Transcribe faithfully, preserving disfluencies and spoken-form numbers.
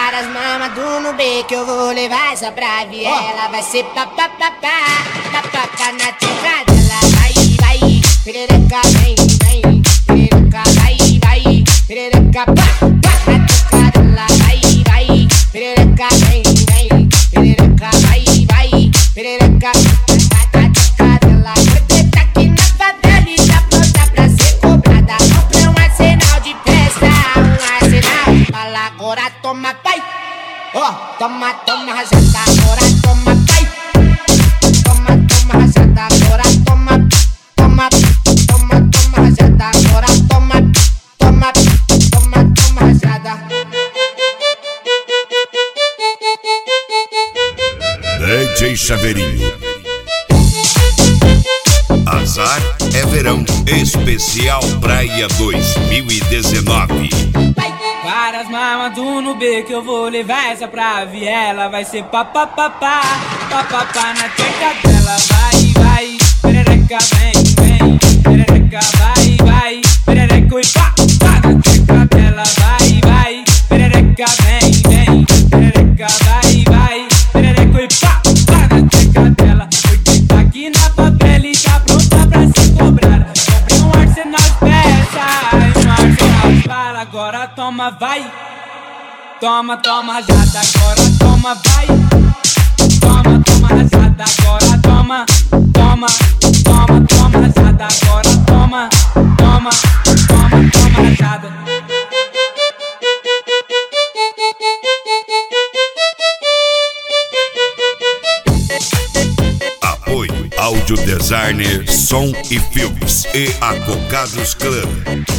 Para as mamas do Nubê que eu vou levar essa pra viela. Vai ser papapá, papapá na tcheca dela. Vai, vai, perereca, vem, vem. Perereca, vai, vai, perereca, pá, pá na tcheca dela. Vai, vai, perereca, vem, vem. Perereca, vai, vai, perereca, pá na tcheca dela. Porque tá aqui na favela e tá pronta pra ser cobrada. Comprei um arsenal de festa, um arsenal. Fala agora, toma, pai. Ó, oh, toma, toma, rajada, agora toma, pai. Toma, toma, rajada, agora toma. Toma, toma, toma, rajada, agora toma. Toma, toma, toma, rajada. D J Chaveirinho. Azar é verão, especial Praia dois mil e dezenove. Para as mamas do Nubê que eu vou levar essa pra viela. Vai ser papapá, papapá na tcheca dela. Vai, vai, perereca, vem, vem. Perereca, vai, vai, perereca e pá, pá na tcheca dela. Vai, vai, perereca, vem, vem. Perereca, vai, vai, perereca e pá, pá na tcheca dela. Porque tá aqui na favela e tá pronta pra ser cobrada. Comprei um arsenal de peças, um arsenal de bala. Agora toma, vai. Toma, toma, rajada, agora toma, vai. Toma, toma, rajada, agora toma. Toma, toma, toma, rajada, agora toma. Toma, toma, toma, rajada. Apoio Áudio Designer, Som e Filmes e Acocados Clã.